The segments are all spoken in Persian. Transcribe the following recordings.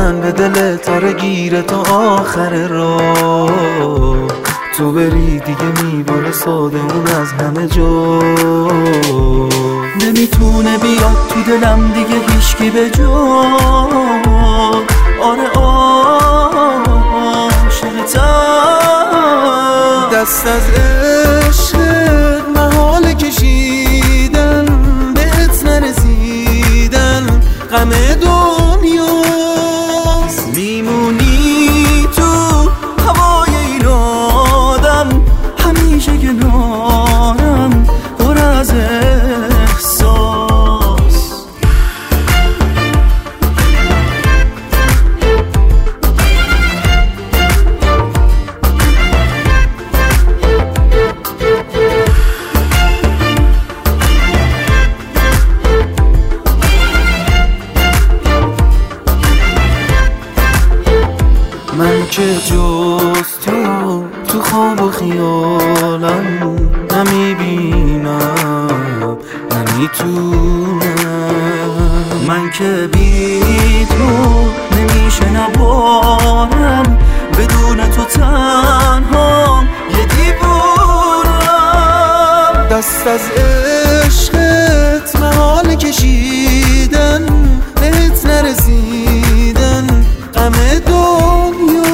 من به دل تاره گیره تا آخر راه، تو بری دیگه میباره ساده اون از همه جا، نمیتونه بیاد تو دلم دیگه هیچکی به جا. آره عاشقتم، دست از عشقت محال کشیدن، بهت نرسیدن غم دنیاست، میمونی تو هوای این آدم، همیشه کنارم پر از احساس. من که جز تو خواب و خیالم نمیبینم، نمیتونم، من که بی تو نمیشه نبارم، بدون تو تنها یه دیوونم. دست از عشقت محال کشیدن، بهت نرسیدن غم دنیا،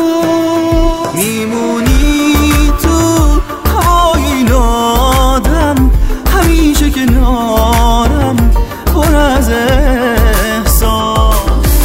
میمونی تو هوای این آدم، همیشه کنارم پر از احساس.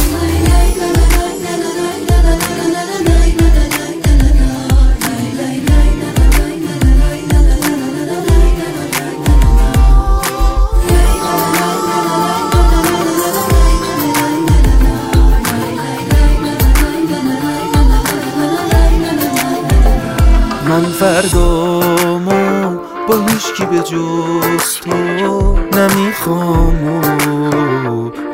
من فردامو با هیچکی به جز تو نمیخوام